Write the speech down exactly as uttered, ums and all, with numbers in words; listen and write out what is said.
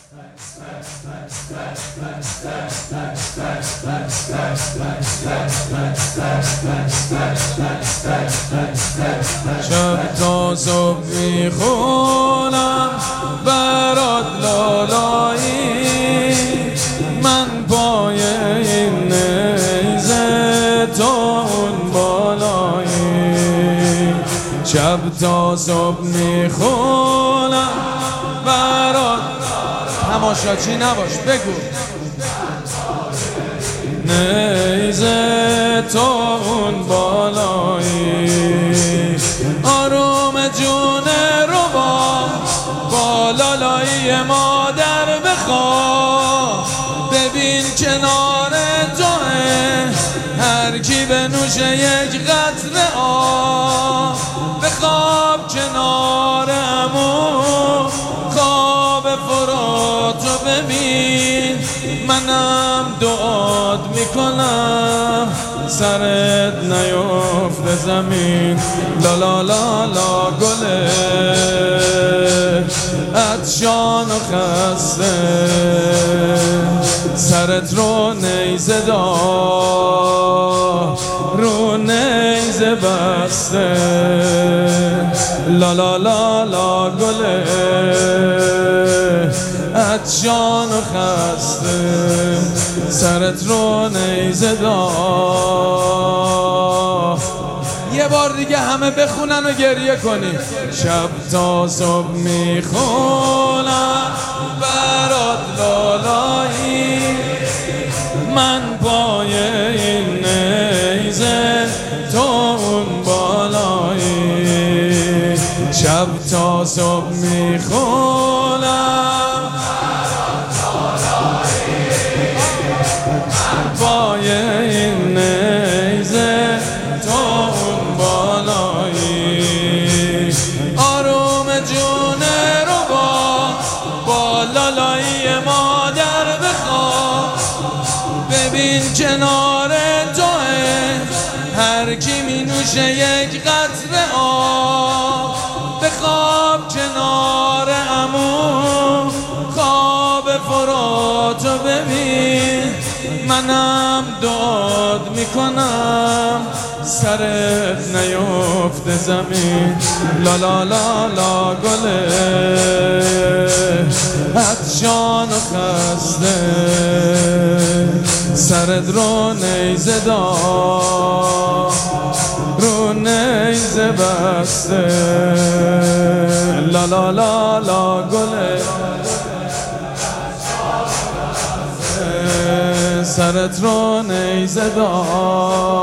شب تا صبح میخونم برات لالایی، من پای این نیزه تا اون بالایی. شب تا صبح میخونم برات، تماشاچی نباش بگو، نیزه تا اون بالایی. آروم جون رو با با لالایی مادر بخواه، ببین کنار توه هر کی به نوش یک قطره آب. بخواب کنار عمو خواب فراتو ببین، منم دعات میکنم سرت نیفته زمین. لا لا لا لا گله عطشان و خسته، سرت رو نیزه دار رو نیزه بسته. لا لا لا لا گله عطشان و خسته، سرت رو نیزه دار. یه بار دیگه همه بخونن و گریه کنیم. شب تا صبح میخونم برات لالایی، من پای این نیزه تو اون بالایی. شب تا صبح میخونم پای این نیزه تو اون بالایی. آروم جون رو با با لالایی مادر بخواه، ببین کنار توه هر کی می نوشه یک قطره آب. بخواب کنار عمو خواب فراتو ببین، منم دعات میکنم سرت نیفته زمین. لا لا لا لا گله عطشان و خسته، سرت رو نیزه دار رو نیزه بسته. لا لا لا لا گله سرت رو نیزه دار